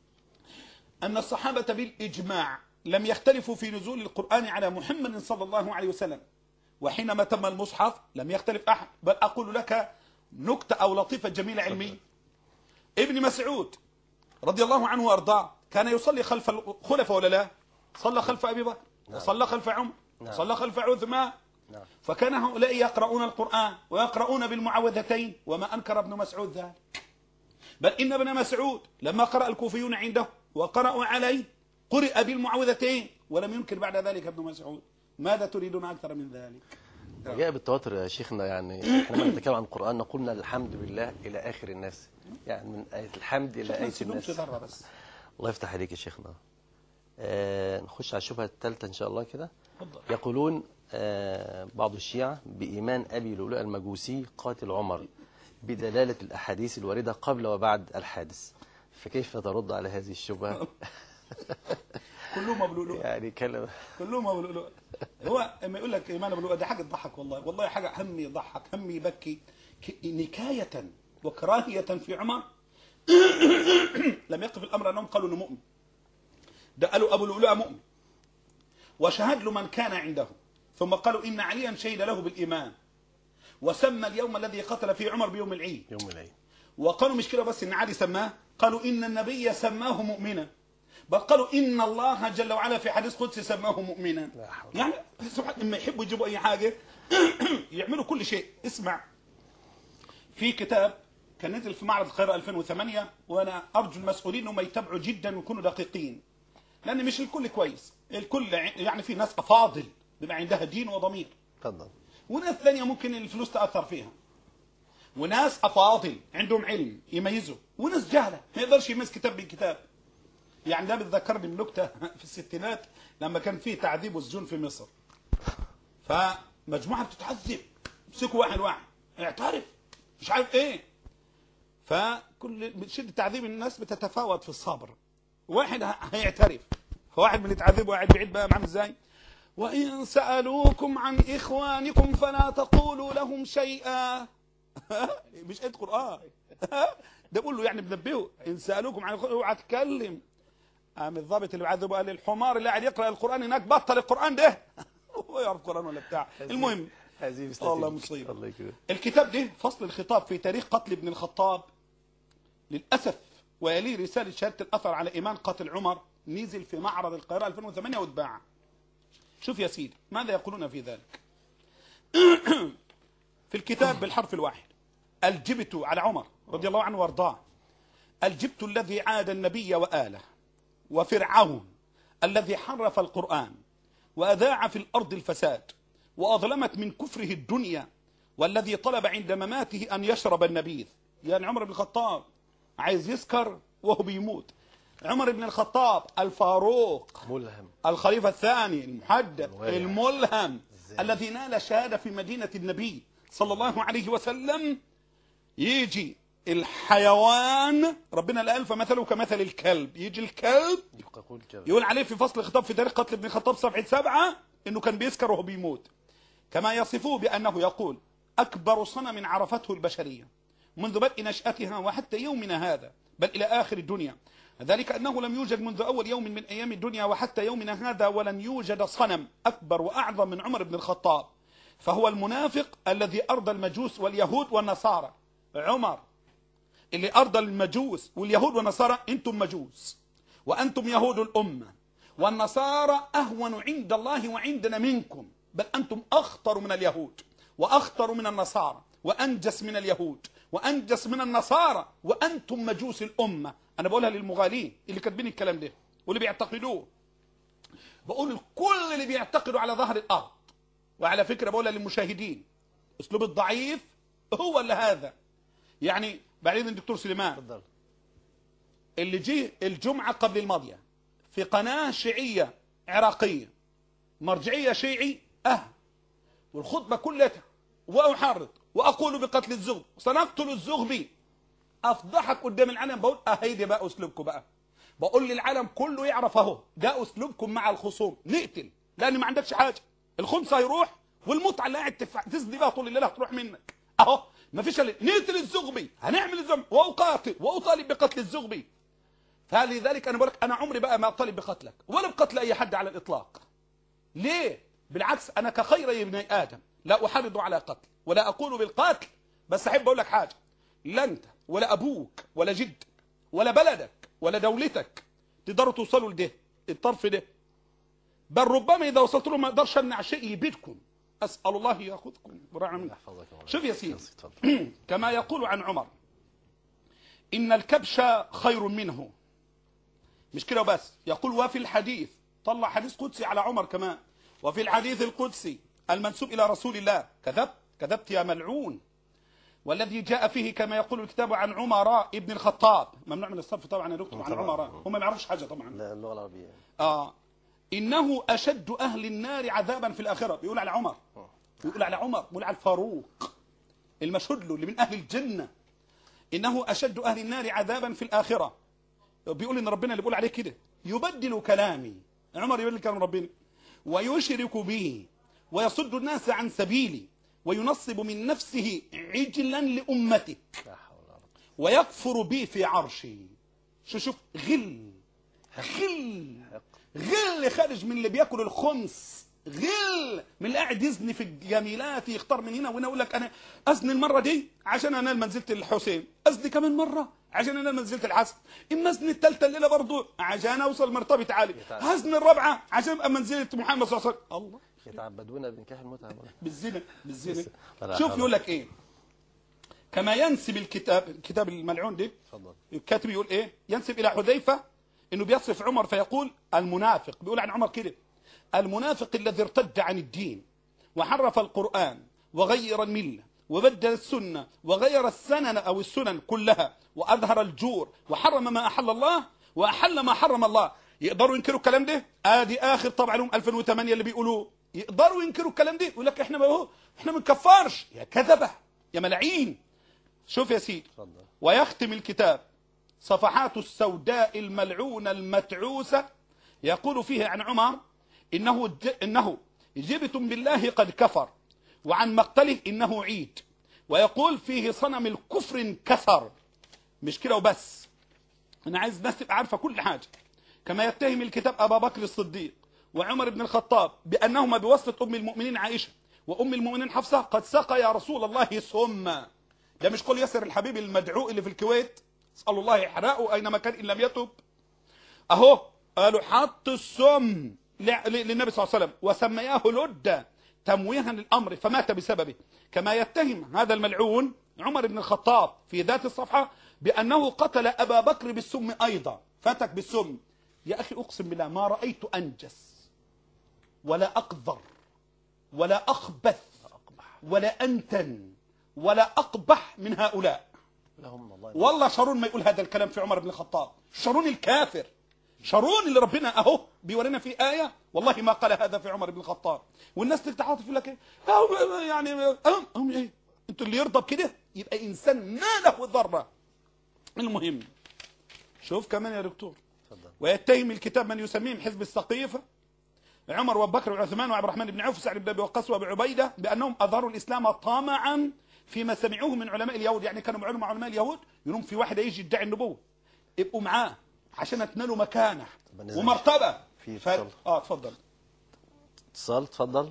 أن الصحابة بالإجماع لم يختلفوا في نزول القرآن على محمد صلى الله عليه وسلم، وحينما تم المصحف لم يختلف أحد. بل أقول لك نكتة أو لطيفة جميلة علمية. ابن مسعود رضي الله عنه وأرضاه كان يصلي خلف الخلفاء ولا لا؟ صلى خلف أبي بكر، وصلى خلف عمر، وصلى خلف عثمان. فكان هؤلاء يقرؤون القرآن ويقرؤون بالمعوذتين، وما أنكر ابن مسعود ذلك. بل إن ابن مسعود لما قرأ الكوفيون عنده وقرأوا عليه قرئ بالمعوذتين، ولم ينكر بعد ذلك ابن مسعود. ماذا تريدون أكثر من ذلك؟ جاء بالتواتر يا شيخنا. يعني احنا لما نتكلم عن القرآن نقولنا الحمد لله إلى آخر الناس، يعني من آية الحمد إلى آية الناس. بس. الله يفتح عليك يا شيخنا. آه نخش على الشبهة الثالثة إن شاء الله كده. فضل. يقولون آه بعض الشيعة بإيمان أبي لؤلؤ المجوسي قاتل عمر بدلالة الأحاديث الواردة قبل وبعد الحادث، فكيف ترد على هذه الشبهة؟ كلهم ابو لؤلؤ، يعني كلام كلهم ابو لؤلؤ. هو اما يقول لك ايمان ابو لؤلؤ ده حاجه تضحك، والله والله حاجه هم يضحك هم يبكي. نكايه وكراهيه في عمر لم يقف الامر انهم قالوا انه مؤمن، ده قالوا ابو لؤلؤ مؤمن وشهد له من كان عنده، ثم قالوا ان عليا شهد له بالايمان، وسمى اليوم الذي قتل فيه عمر بيوم العيد. يوم العيد. وقالوا مش كده بس ان علي سماه، قالوا ان النبي سماه مؤمنا، بل قالوا إن الله جل وعلا في حديث قدسي سماه مؤمنا. يعني سبحان لما يحبوا يجيبوا أي حاجة يعملوا كل شيء. اسمع، في كتاب كان نزل في معرض القاهرة ألفين وثمانية، وأنا أرجو المسؤولين أنهم يتبعوا جدا ويكونوا دقيقين، لأن مش الكل كويس، الكل يعني في ناس أفاضل بما عندها دين وضمير، تفضل، وناس ثانية ممكن الفلوس تأثر فيها. وناس افاضل عندهم علم يميزوا، وناس جهله ما يقدرش يميز كتاب من كتاب. يعني ده بتذكرني بنكته في الستينات لما كان فيه تعذيب والسجون في مصر، فمجموعه بتتعذب، مسكوا واحد واحد اعترف مش عارف ايه، فكل شده تعذيب الناس بتتفاوت في الصبر، واحد هيعترف، فواحد من يتعذب واحد بعيد بقى عامل ازاي؟ وإن سألوكم عن إخوانكم فلا تقولوا لهم شيئا. مش آية قرآن ده بقول له يعني بنبهه، إن سألوكم عن إخوانكم اوعى تتكلم. قام الضابط اللي بعذبه قال الحمار اللي قاعد يقرأ القرآن هناك بطل القرآن ده. هو يعرف قرآن ولا بتاع. المهم والله مصيبة. الله الكتاب ده فصل الخطاب في تاريخ قتل ابن الخطاب للأسف، ويليه رسالة شهادة الأثر على إيمان قتل عمر، نزل في معرض القاهرة ألفين وثمانية واتباع. شوف يا سيدي ماذا يقولون في ذلك. في الكتاب بالحرف الواحد: الجبت على عمر رضي الله عنه وارضاه، الجبت الذي عاد النبي وآله، وفرعون الذي حرف القرآن وأذاع في الأرض الفساد وأظلمت من كفره الدنيا، والذي طلب عند مماته أن يشرب النبيذ. يعني عمر بن الخطاب عايز يسكر وهو بيموت. عمر بن الخطاب الفاروق ملهم، الخليفة الثاني المحدث الملهم الذي نال شهادة في مدينة النبي صلى الله عليه وسلم، يجي الحيوان ربنا الألف مثله كمثل الكلب، يجي الكلب يقول عليه في فصل الخطاب في تاريخ قتل ابن الخطاب صفحة سبعة انه كان بيسكر وهو بيموت. كما يصفوه بأنه يقول أكبر صنم عرفته البشرية منذ بدء نشأتها وحتى يومنا هذا، بل إلى آخر الدنيا، ذلك أنه لم يوجد منذ أول يوم من أيام الدنيا وحتى يومنا هذا ولن يوجد صنم أكبر وأعظم من عمر بن الخطاب، فهو المنافق الذي أرضى المجوس واليهود والنصارى. عمر اللي أرضى المجوس واليهود والنصارى، أنتم مجوس وأنتم يهود الأمة، والنصارى أهون عند الله وعندنا منكم، بل أنتم أخطر من اليهود وأخطر من النصارى وأنجس من اليهود وأنجس من النصارى، وأنتم مجوس الأمة. أنا بقولها للمغالين اللي كاتبين الكلام ده واللي بيعتقدوه، بقول الكل اللي بيعتقدوا على ظهر الأرض، وعلى فكرة بقولها للمشاهدين، أسلوب الضعيف هو اللي هذا. يعني بعدين الدكتور سليمان اللي جه الجمعة قبل الماضية في قناة شيعية عراقية مرجعية شيعي أه والخطبة كلها وأحرض وأقول بقتل الزغب سنقتل الزغبي، أفضحك قدام العالم. بقول أهيدي بقى أسلوبكم بقى، بقول للعالم كله يعرف أهو ده أسلوبكم مع الخصوم، نقتل لأن ما عندكش حاجة، الخمس هيروح والمتعة اللي قاعد تسدي بقى طول الليل هتروح منك أهو، ما فيش اللي نقتل الزغبي، هنعمل الزغبي وأقاتل وأطالب بقتل الزغبي. فلذلك أنا بقول لك أنا عمري بقى ما أطالب بقتلك ولا بقتل أي حد على الإطلاق. ليه؟ بالعكس أنا كخير ابن آدم لا أحرض على قتل ولا أقول بالقتل، بس أحب أقول لك حاجة، لا أنت ولا أبوك ولا جدك ولا بلدك ولا دولتك تقدروا توصلوا لده الطرف ده، بل ربما إذا وصلت له ما أقدرش أمنع شيء يبيدكم، أسأل الله يأخذكم ورعنا منه. شوف يا سيدي كما يقول عن عمر إن الكبش خير منه، مش كده بس، يقول وفي الحديث، طلع حديث قدسي على عمر كمان، وفي الحديث القدسي المنسوب إلى رسول الله كذبت كذبت يا ملعون، والذي جاء فيه كما يقول الكتاب عن عمراء ابن الخطاب، ممنوع من الصرف طبعا يا دكتور عن عمراء، هم ما يعرفش حاجة طبعا لا اللغة العربية آه إنه أشد أهل النار عذابا في الآخرة، بيقول على عمر، بيقول على عمر، بيقول على الفاروق المشهود له اللي من أهل الجنة، إنه أشد أهل النار عذابا في الآخرة. بيقول إن ربنا اللي بيقول عليه كده يبدل كلامي، عمر يبدل كلام ربنا ويشرك به ويصد الناس عن سبيلي وينصب من نفسه عجلا لأمتك ويكفر بي في عرشي. شو شوف غل غل غل خارج من اللي بياكل الخمس، غل من اللي قاعد يزني في الجميلات، يختار من هنا وهنا، يقول لك انا ازني المره دي عشان انال منزله الحسين، ازني كمان مره عشان انال منزله الحسن، اما ازني الثالثه الليله برضه عشان اوصل مرتبه عاليه، هزني الرابعه عشان ابقى منزله محمد صلى الله عليه وسلم. الله يتعبدون بنكاح المتعه بالزنا بالزنا. شوف يقول لك ايه كما ينسب الكتاب الكتاب الملعون ده، الكاتب يقول ايه، ينسب الى حذيفه انه بيصف عمر فيقول المنافق، بيقول عن عمر كده المنافق الذي ارتد عن الدين وحرف القرآن وغير الملة وبدل السنة وغير السنن أو السنن كلها وأظهر الجور وحرم ما أحل الله وأحل ما حرم الله، يقدروا ينكروا الكلام ده؟ آدي آخر طبعا لهم ألفين وثمانية اللي بيقولوه، يقدروا ينكروا الكلام ده؟ يقول لك إحنا ما هو إحنا ما بنكفرش. يا كذبة يا ملاعين. شوف يا سيدي، ويختم الكتاب صفحات السوداء الملعونة المتعوسة يقول فيه عن عمر إنه إنه جبت بالله قد كفر، وعن مقتله إنه عيد، ويقول فيه صنم الكفر انكسر. مش كده وبس، أنا عايز الناس تبقى عارفة كل حاجة. كما يتهم الكتاب أبا بكر الصديق وعمر بن الخطاب بأنهما بواسطة أم المؤمنين عائشة وأم المؤمنين حفصة قد سقى يا رسول الله سما. ده مش قول ياسر الحبيب المدعو اللي في الكويت، اسأل الله يحرقه أينما كان إن لم يتب. أهو قالوا حط السم للنبي صلى الله عليه وسلم وسمياه لد تمويها للأمر فمات بسببه. كما يتهم هذا الملعون عمر بن الخطاب في ذات الصفحة بأنه قتل أبا بكر بالسم أيضا، فتك بالسم. يا أخي أقسم بالله ما رأيت أنجس ولا أقذر ولا أخبث ولا أنتن ولا أقبح من هؤلاء. والله شارون ما يقول هذا الكلام في عمر بن الخطاب، شارون الكافر، شارون اللي ربنا اهو بيورينا في آية والله ما قال هذا في عمر بن الخطاب. والناس تتعاطف يقول لك ايه يعني هم هم ايه انتوا اللي يرضى بكده يبقى انسان ما له ذره. المهم شوف كمان يا دكتور، ويتهم الكتاب من يسميهم حزب السقيفة عمر وابو بكر وعثمان وعبد الرحمن بن عوف وسعد بن ابي وقاص وابي عبيده بانهم اظهروا الاسلام طمعا فيما سمعوه من علماء اليهود. يعني كانوا معلوم مع علماء اليهود يقولون في واحد يجي يدعي النبوه يبقوا معاه عشان تنالوا مكانه ومرتبه. في ف... اه اتفضل. اتصال، اتفضل.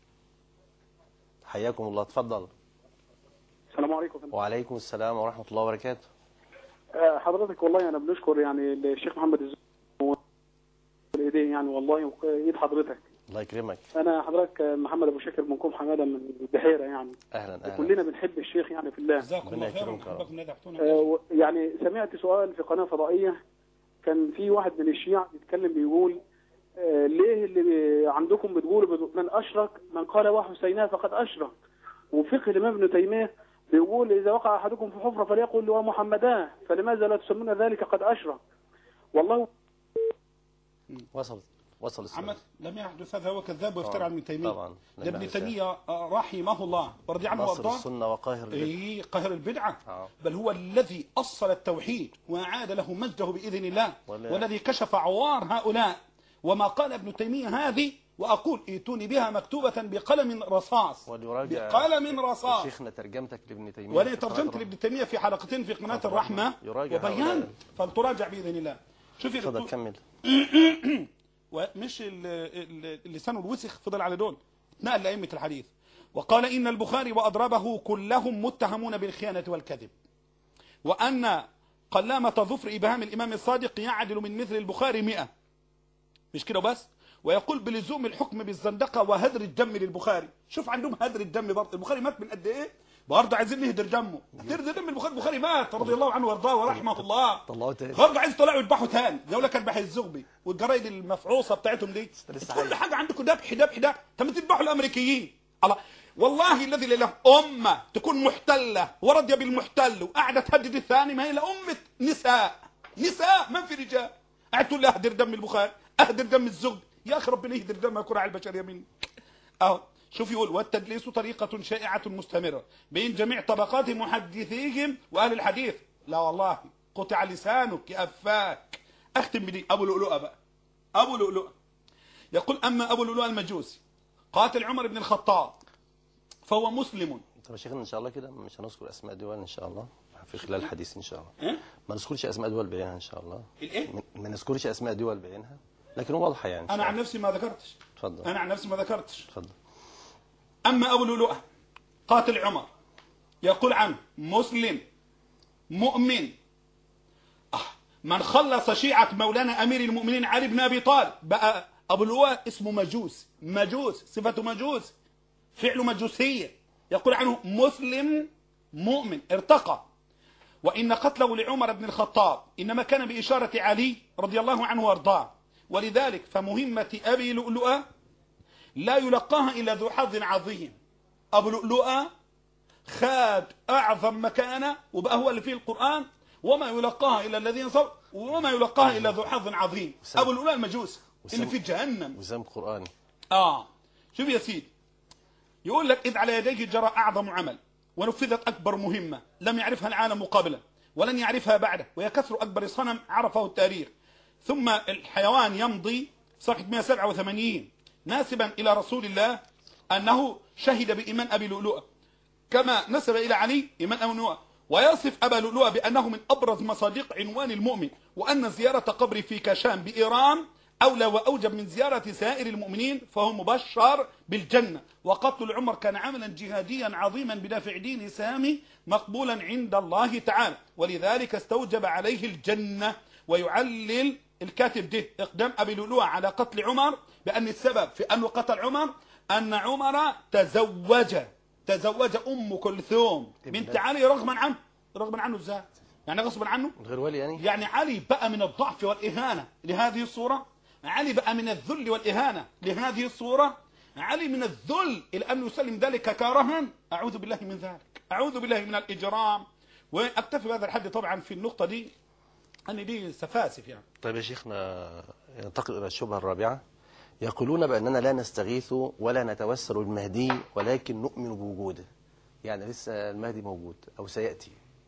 حياكم الله، اتفضل. السلام عليكم. وعليكم السلام ورحمه الله وبركاته. آه حضرتك والله انا بنشكر يعني الشيخ محمد الزهري والايدين يعني والله ايد حضرتك. الله يكرمك. انا حضرتك محمد ابو شاكر من كوم حماده من البحيره يعني. اهلا اهلا. كلنا بنحب الشيخ يعني في الله. جزاكم الله خيرا. آه يعني سمعت سؤال في قناه فضائيه كان في واحد من الشيعة بيتكلم بيقول آه ليه اللي عندكم بتقولوا من اشرك من قال وحسيناه فقد اشرك، وفقه الامام ابن تيميه بيقول اذا وقع احدكم في حفره فليقل له محمداه فلماذا لا تسمون ذلك قد اشرك. والله وصلت وصل السؤال. عمد لم يحدث هذا، هو كذاب ويفترى عن ابن تيميه. طبعا ده ابن تيميه رحمه الله ورضي عنه ناصر وارضاه السنه وقاهر البدعه. اي قاهر البدعه. آه. بل هو الذي اصل التوحيد واعاد له مجده باذن الله، ولا. والذي كشف عوار هؤلاء. وما قال ابن تيميه هذه واقول ائتوني بها مكتوبه بقلم رصاص، وليراجع بقلم رصاص. شيخنا ترجمتك لابن تيميه. وانا ترجمت لابن تيميه في حلقتين في قناه الرحمه وبيان، فلتراجع باذن الله. شوفي اتفضل كمل. ومش اللسان الوسخ فضل على دول، نقل لأئمة الحديث وقال إن البخاري وأضرابه كلهم متهمون بالخيانة والكذب، وأن قلامة ظفر إبهام الإمام الصادق يعدل من مثل البخاري مئة. مش كده بس، ويقول بلزوم الحكم بالزندقة وهدر الدم للبخاري. شوف عندهم هدر الدم برضه، البخاري مات من قد إيه؟ برضه عايزين نهدر دمه، نهدر دم البخاري. البخاري مات رضي الله عنه وارضاه ورحمه الله. طلعوه تاني. برضه عايز يطلعوا يذبحوا تاني زي لك البحي الزغبي والجرايد المفعوصه بتاعتهم دي. كل حاجه عندكم ذبح ذبح ده، طب ما تذبحوا الامريكيين. الله والله الذي لا اله امه تكون محتله وراضيه بالمحتل وقاعده تهدد الثاني، ما هي الا امه نساء، نساء ما في رجال. قاعد تقول لي اهدر دم البخاري، اهدر دم الزغبي. يا اخي ربنا يهدر دم كرع البشريه مني. اهو شوف يقول والتدليس طريقة شائعة مستمرة بين جميع طبقات محدثيهم وأهل الحديث. لا والله قطع لسانك يا أفاك. أختم بدي أبو لؤلؤة بقى. أبو لؤلؤة يقول أما أبو لؤلؤة المجوسي قاتل عمر بن الخطاب فهو مسلم. طب يا شيخنا إن شاء الله كده مش هنذكر أسماء دول إن شاء الله في خلال الحديث إن شاء الله. إيه؟ ما نذكرش أسماء دول بعينها إن شاء الله. الإيه؟ ما نذكرش أسماء دول بعينها لكن واضحة يعني. أنا عن نفسي ما ذكرتش. اتفضل. أنا عن نفسي ما ذكرتش. اتفضل. أما أبو لؤلؤة قاتل عمر يقول عنه مسلم مؤمن. آه من خلص شيعة مولانا أمير المؤمنين علي بن أبي طالب. بقى أبو لؤلؤة اسمه مجوس، مجوس صفته مجوس، فعله مجوسية. يقول عنه مسلم مؤمن ارتقى. وإن قتله لعمر بن الخطاب إنما كان بإشارة علي رضي الله عنه وارضاه، ولذلك فمهمة أبي لؤلؤة لا يلقاها إلا ذو حظ عظيم. أبو لؤلؤة خد أعظم مكانة وبقى هو اللي فيه القرآن، وما يلقاها إلا الذين صبروا وما يلقاها إلا ذو حظ عظيم. أبو لؤلؤ المجوسي اللي في جهنم وسام قرآني. آه شوف يا سيدي، يقول لك إذ على يديه جرى أعظم عمل ونفذت أكبر مهمة لم يعرفها العالم قبله ولن يعرفها بعده، وهي كسر أكبر صنم عرفه التاريخ. ثم الحيوان يمضي صفحة مئة وسبعة وثمانين ناسبا إلى رسول الله أنه شهد بإيمان أبي لؤلؤ كما نسب إلى علي إيمان أبي لؤلؤ، ويصف أبا لؤلؤ بأنه من أبرز مصادق عنوان المؤمن، وأن زيارة قبر في كاشان بإيران أولى وأوجب من زيارة سائر المؤمنين، فهو مبشر بالجنة. وقتل عمر كان عملا جهاديا عظيما بدافع دين سامي مقبولا عند الله تعالى، ولذلك استوجب عليه الجنة. ويعلل الكاتب ده إقدام أبي لؤلؤ على قتل عمر بأن السبب في أنه قتل عمر أن عمر تزوج تزوج أم كلثوم بنت علي رغما عنه. رغما عنه ازاي؟ يعني غصبا عنه؟ غير ولي يعني؟ يعني علي بقى من الضعف والإهانة لهذه الصورة، علي بقى من الذل والإهانة لهذه الصورة، علي من الذل إلى أن يسلم ذلك كرها. أعوذ بالله من ذلك، أعوذ بالله من الإجرام. وأكتفي بهذا الحد طبعا في النقطة دي أن دي سفاسف يعني. طيب يا شيخنا، ننتقل إلى الشبهة الرابعة. يقولون بأننا لا نستغيث ولا نتوسل بالمهدي ولكن نؤمن بوجوده، يعني لسه المهدي موجود أو سيأتي.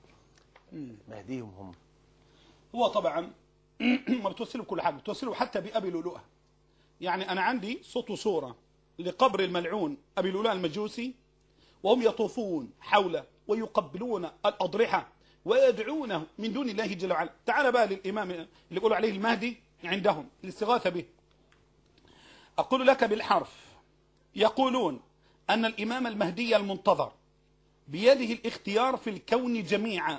مهديهم هم هو طبعا ما بتوسلوا بكل حاجة، بتوسلوا حتى بأبي لؤلؤ. يعني أنا عندي صوت وصورة لقبر الملعون أبي لؤلؤ المجوسي، وهم يطوفون حوله ويقبلون الأضرحة ويدعونه من دون الله جل وعلا. تعال بقى للإمام اللي يقولوا عليه المهدي عندهم الاستغاثة به. أقول لك بالحرف، يقولون أن الإمام المهدي المنتظر بيده الاختيار في الكون جميعا،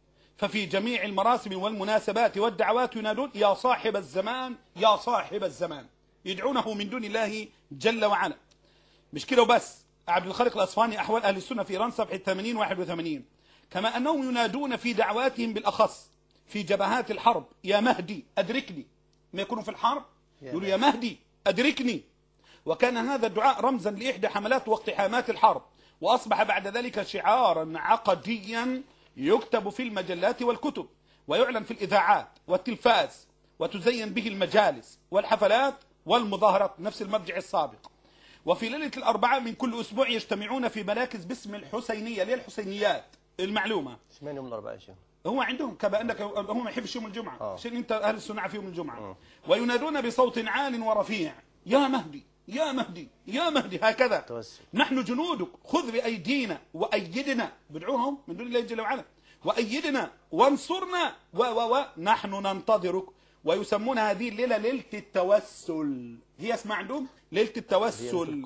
ففي جميع المراسم والمناسبات والدعوات ينادون يا صاحب الزمان يا صاحب الزمان، يدعونه من دون الله جل وعلا. مش كده وبس، عبد الخالق الأصفهاني أحوال أهل السنة في إيران صفحة ثمانين واحد وثمانين، كما أنهم ينادون في دعواتهم بالأخص في جبهات الحرب يا مهدي أدركني. ما يكونوا في الحرب يقولوا يا مهدي أدركني. وكان هذا الدعاء رمزا لإحدى حملات واقتحامات الحرب، وأصبح بعد ذلك شعارا عقديا يكتب في المجلات والكتب ويعلن في الإذاعات والتلفاز، وتزين به المجالس والحفلات والمظاهرات، نفس المرجع السابق. وفي ليلة الأربعاء من كل أسبوع يجتمعون في مراكز باسم الحسينية. ليه الحسينيات؟ المعلومة اشمعنى يوم الأربعاء يا شيخ؟ هو عندهم كما أنك هم ما يحبش يوم الجمعة آه. عشان أنت أهل السنة في يوم الجمعة. آه. وينادون بصوت عال ورفيع يا مهدي يا مهدي يا مهدي، هكذا توسل. نحن جنودك خذ بأيدينا وأيدنا، بدعوهم من دون الله جل وعلا، وأيدنا وانصرنا و و و نحن ننتظرك. ويسمون هذه الليلة ليلة التوسل، هي اسمها عندهم ليلة التوسل،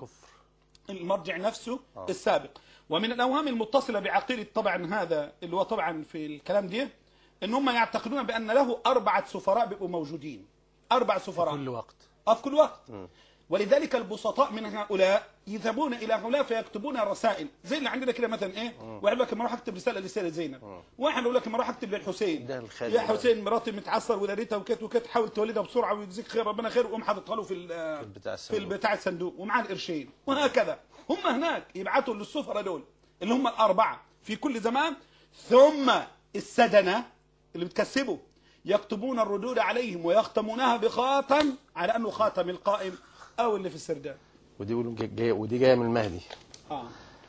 المرجع نفسه آه. السابق. ومن الأوهام المتصلة بعقيدة طبعا هذا اللي هو طبعا في الكلام ده ان هم يعتقدون بأن له أربعة سفراء بيبقوا موجودين، أربع سفراء في كل وقت في كل وقت م. ولذلك البسطاء من هؤلاء يذهبون إلى هؤلاء فيكتبون رسائل زي اللي عندنا كده مثلا ايه م. واحد يقول لك ما اروح اكتب رسالة للسيدة زينب، م. واحد يقول لك ما اروح اكتب للحسين يا حسين مراتي متعصر وذريتها وكت وكت حاول تولدها بسرعة ويجزيك خير ربنا خير، وقوم حاططها له في في البتاع الصندوق ومعاه القرشين. وهكذا هم هناك يبعثوا للسفراء دول اللي هم الأربعة في كل زمان. ثم السدنة اللي بتكسبوا يكتبون الردود عليهم ويختمونها بخاتم على أنه خاتم القائم أو اللي في السردان. ودي جاي ودي جاية من المهدي. آه.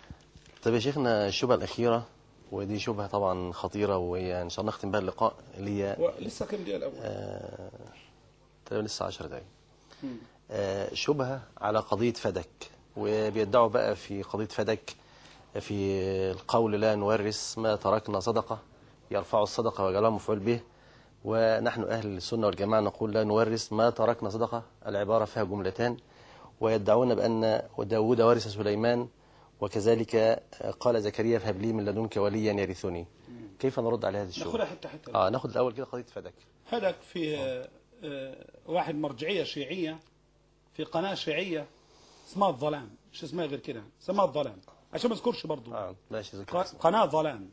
طيب يا شيخنا، الشبهة الأخيرة ودي شبهة طبعا خطيرة وهي إن شاء الله نختم بها اللقاء اللي هي لسه كم دقيقة الأول؟ آه... تقريبا لسه عشر دقايق. آه شبهة على قضية فدك، وبيدعوا بقى في قضية فدك في القول لا نورث ما تركنا صدقة، يرفع الصدقة وجعلها مفعول به، ونحن أهل السنة والجماعة نقول لا نورث ما تركنا صدقة. العبارة فيها جملتان. ويدعون بأن داود ورث سليمان، وكذلك قال زكريا فهب لي من لدنك وليا يرثني. كيف نرد على هذه الشبهة؟ ناخدها حتى حتى اه ناخد الأول كده قضية فدك. فدك في آه آه واحد مرجعية شيعية في قناة شيعية اسمها الظلام، مش اسمها غير كده، اسمها الظلام عشان ما اذكرش برضه. اه ماشي ذكر قناة ظلام.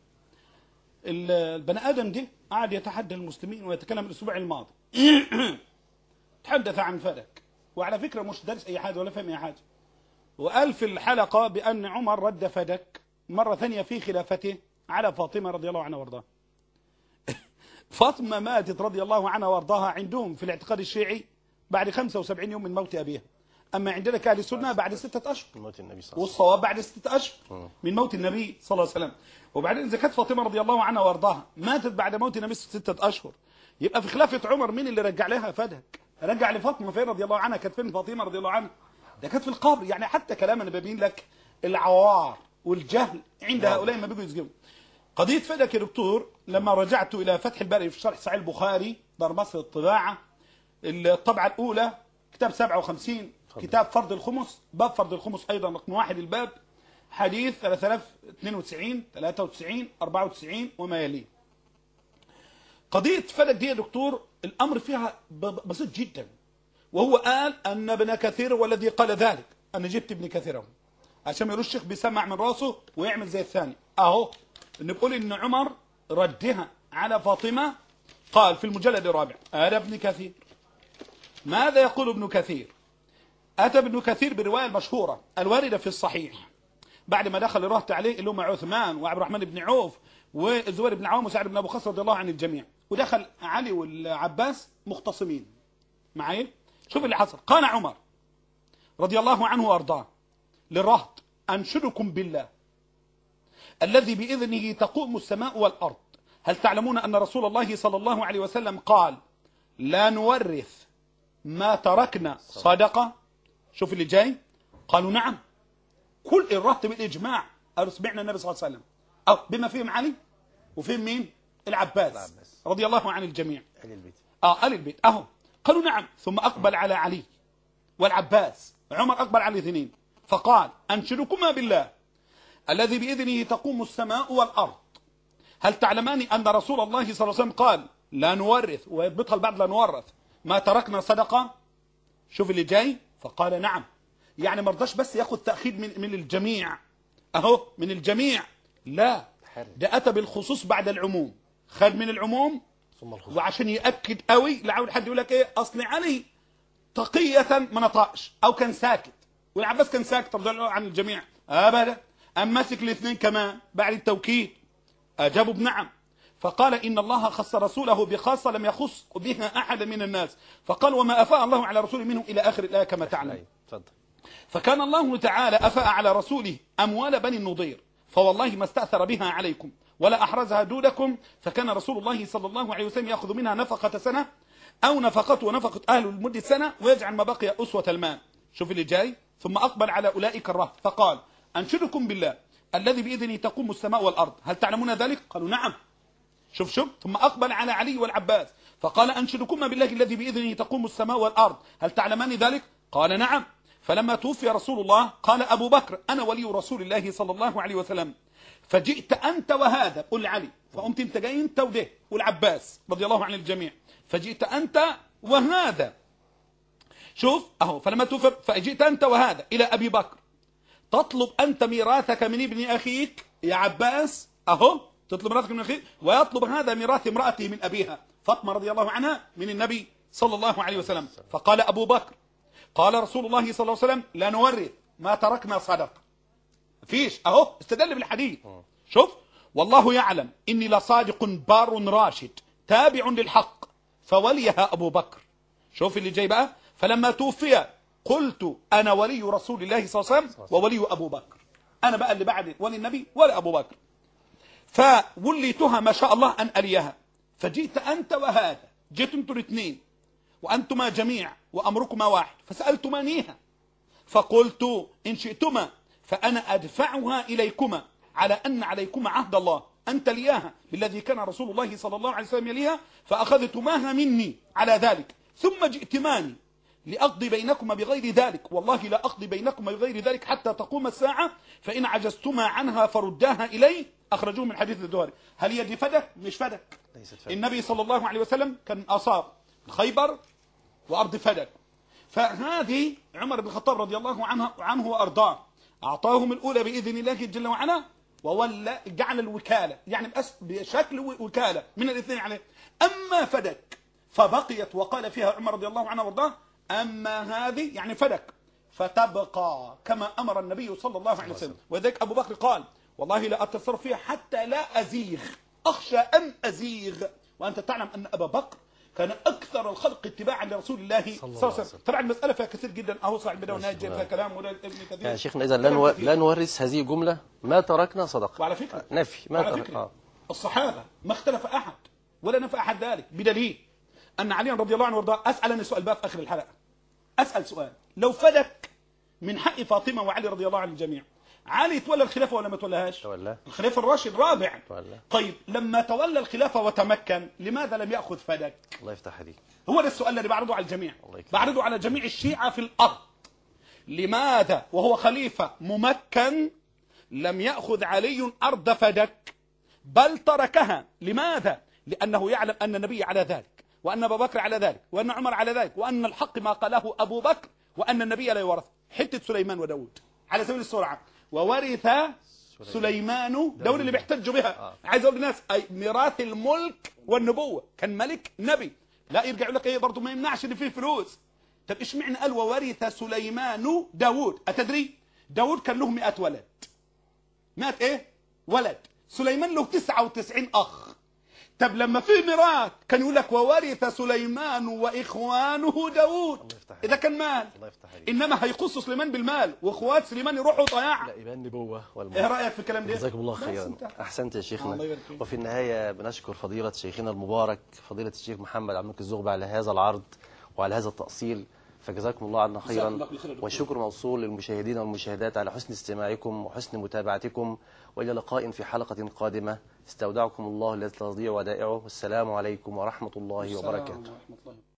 البني آدم ده قاعد يتحدى المسلمين ويتكلم الأسبوع الماضي تحدث عن فدك، وعلى فكرة مش دارس أي حاجة ولا فهم أي حاجة، وقال في الحلقة بأن عمر رد فدك مرة ثانية في خلافته على فاطمة رضي الله عنها وارضاها. فاطمة ماتت رضي الله عنها وارضاها عندهم في الاعتقاد الشيعي بعد خمسة وسبعين يوم من موت أبيها، أما عندنا كأهل السنة بعد ستة أشهر من موت النبي صلى الله عليه وسلم، والصواب بعد ستة أشهر من موت النبي صلى الله عليه وسلم. وبعدين إذا كانت فاطمة رضي الله عنها وارضاها ماتت بعد موت النبي ستة أشهر، يبقى في خلافة عمر مين اللي رجع لها فدك؟ رجع لفاطمة فين رضي الله عنها؟ كانت فين فاطمة رضي الله عنها؟ ده كانت في القبر. يعني حتى كلام أنا ببين لك العوار والجهل عند هؤلاء ما بيجوا يسجنوا. قضية فدك يا دكتور، لما رجعت إلى فتح الباري في شرح صحيح البخاري دار مصر الطباعة الطبعة الأولى كتاب سبعة وخمسين كتاب فرض الخمس، باب فرض الخمس أيضا رقم واحد الباب، حديث ثلاثة آلاف واثنين وتسعين ثلاثة وتسعين أربعة وتسعين وما يليه. قضية فدك دي يا دكتور الأمر فيها بسيط جدا، وهو قال أن ابن كثير والذي قال ذلك. أنا جبت ابن كثير اهو عشان ما يقولوش الشيخ بيسمع من راسه ويعمل زي الثاني أهو. نقول إن عمر ردها على فاطمة قال في المجلد الرابع هذا ابن كثير. ماذا يقول ابن كثير؟ أتى ابن كثير بالرواية المشهورة الواردة في الصحيح بعد ما دخل الرهط عليه اللي هم عثمان وعبد الرحمن بن عوف والزبير بن عوام وسعد بن أبو وقاص رضي الله عن الجميع، ودخل علي والعباس مختصمين معي. شوف اللي حصل. قال عمر رضي الله عنه وأرضاه للرهط أنشدكم بالله الذي بإذنه تقوم السماء والأرض، هل تعلمون أن رسول الله صلى الله عليه وسلم قال لا نورث ما تركنا صدقة؟ شوف اللي جاي. قالوا نعم. كل الرهط بالإجماع قالوا سمعنا النبي صلى الله عليه وسلم، أو بما فيهم علي وفيهم مين؟ العباس, العباس رضي الله عن الجميع، آل البيت. آه آل البيت أهو. قالوا نعم. ثم أقبل على علي والعباس، عمر أقبل على الاثنين فقال أنشدكما بالله الذي بإذنه تقوم السماء والأرض، هل تعلمان أن رسول الله صلى الله عليه وسلم قال لا نورث، ويضبطها البعض لا نورث ما تركنا صدقة؟ شوف اللي جاي. فقال نعم. يعني ما رضاش بس ياخذ تأخير من من الجميع أهو من الجميع، لا ده أتى بالخصوص بعد العموم، خد من العموم ثم الخصوص، وعشان يأكد قوي لعود حد يقول لك إيه أصل علي تقية ما نطقش أو كان ساكت والعباس كان ساكت رضي الله عن الجميع أبدا، أم مسك الاثنين كمان بعد التوكيد أجابوا بنعم. فقال إن الله خص رسوله بخاصة لم يخص بها أحد من الناس، فقال وما أفاء الله على رسوله منهم إلى آخر الآية كما تعلم. فكان الله تعالى أفاء على رسوله أموال بني النضير فوالله ما استأثر بها عليكم ولا أحرزها دودكم، فكان رسول الله صلى الله عليه وسلم يأخذ منها نفقة سنة أو نفقته ونفقة أهله لمدة سنة ويجعل ما بقي أسوة المال. شوف اللي جاي. ثم أقبل على أولئك الرهط فقال أنشدكم بالله الذي بإذنه تقوم السماء والأرض، هل تعلمون ذلك؟ قالوا نعم. شوف شوف. ثم أقبل على علي والعباس فقال أنشدكما بالله الذي بإذنه تقوم السماء والأرض، هل تعلمان ذلك؟ قال نعم. فلما توفي رسول الله قال أبو بكر أنا ولي رسول الله صلى الله عليه وسلم، فجئت أنت وهذا، قل علي، فقمت أنت جاي أنت وده والعباس رضي الله عن الجميع، فجئت أنت وهذا. شوف أهو. فلما توفي فجئت أنت وهذا إلى أبي بكر تطلب أنت ميراثك من ابن أخيك يا عباس أهو، تطلب ميراثك من أخيك، ويطلب هذا ميراث امرأته من أبيها فاطمة رضي الله عنها من النبي صلى الله عليه وسلم. فقال أبو بكر قال رسول الله صلى الله عليه وسلم لا نورث ما تركنا صدق. فيش أهو استدل بالحديث. شوف والله يعلم إني لصادق بار راشد تابع للحق فوليها أبو بكر. شوف اللي جاي بقى. فلما توفي قلت أنا ولي رسول الله صلى الله عليه وسلم وولي أبو بكر، أنا بقى اللي بعد ولي النبي ولا أبو بكر، فوليتها ما شاء الله أن أليها. فجئت أنت وهذا، جئت أنتم الاثنين وأنتما جميع وأمركما واحد، فسألتمانيها فقلت إن شئتما فأنا أدفعها إليكما على أن عليكما عهد الله أن تلياها بالذي كان رسول الله صلى الله عليه وسلم يليها، فأخذتماها مني على ذلك، ثم جئتماني لأقضي بينكما بغير ذلك، والله لا أقضي بينكما بغير ذلك حتى تقوم الساعة، فإن عجزتما عنها فرداها إلي. أخرجوه من حديث الدهري. هل هي دي فدك؟ مش فدك. النبي صلى الله عليه وسلم كان أصاب خيبر وأرض فدك، فهذه عمر بن الخطاب رضي الله عنه عنه وأرضاه أعطاهم الأولى بإذن الله جل وعلا، وولى جعل الوكالة يعني بشكل وكالة من الاثنين عليه. أما فدك فبقيت وقال فيها عمر رضي الله عنه وارضاه أما هذه يعني فدك فتبقى كما أمر النبي صلى الله عليه وسلم. وذلك أبو بكر قال والله لا أتصرف فيها حتى لا أزيغ، أخشى أن أزيغ. وأنت تعلم أن أبا بكر كان أكثر الخلق اتباعا لرسول الله صلى الله عليه وسلم. طبعا المسألة فيها كثير جدا، أهو صاحب بداية ونهاية فيها كلام ولا ابن كثير. يا شيخنا إذا لا نو... لا نورث هذه جملة ما تركنا صدقة. وعلى فكرة نفي ما وعلى ترك... فكرة آه. الصحابة ما اختلف أحد ولا نفى أحد ذلك، بدليل أن علي رضي الله عنه وارضاه أسأل أنا سؤال بقى في آخر الحلقة، أسأل سؤال: لو فلك من حق فاطمة وعلي رضي الله عن الجميع، علي تولى الخلافة ولا ما تولىهاش؟ تولى. الخليفة الراشد الرابع. تولى. طيب لما تولى الخلافة وتمكن لماذا لم يأخذ فدك؟ الله يفتح عليك. هو ده السؤال الذي بعرضه على الجميع، الله يكرمك. بعرضه على جميع الشيعة في الأرض. لماذا وهو خليفة ممكن لم يأخذ علي أرض فدك بل تركها؟ لماذا؟ لأنه يعلم أن النبي على ذلك، وأن أبا بكر على ذلك، وأن عمر على ذلك، وأن الحق ما قاله أبو بكر، وأن النبي لا يورث. حتة سليمان وداود على سبيل السرعة: وورث سليمان، داود اللي بيحتجوا بها. آه. عايز أقول للناس أي ميراث الملك والنبوة، كان ملك نبي، لا يرجع يقول لك إيه برضه ما يمنعش إن فيه فلوس. طب إيش معنى قال وورث سليمان داود؟ أتدري داود كان له مئة ولد، مئة إيه؟ ولد. سليمان له تسعة وتسعين أخ. طب لما في ميراث كان يقول لك وورث سليمان وإخوانه داود، إذا كان مال. إنما هيخص سليمان بالمال وإخوات سليمان يروحوا ضياع. لا يبان نبوة والمال. إيه رأيك في الكلام ده؟ جزاكم الله خيرا. أحسنت يا شيخنا. وفي النهاية بنشكر فضيلة شيخنا المبارك فضيلة الشيخ محمد عبد الملك الزغبي على هذا العرض وعلى هذا التأصيل، فجزاكم الله عنا خيرا. والشكر موصول للمشاهدين والمشاهدات على حسن استماعكم وحسن متابعتكم، وإلى لقاء في حلقة قادمة. استودعكم الله الذي لا تضيع ودائعه، والسلام عليكم ورحمة الله وبركاته.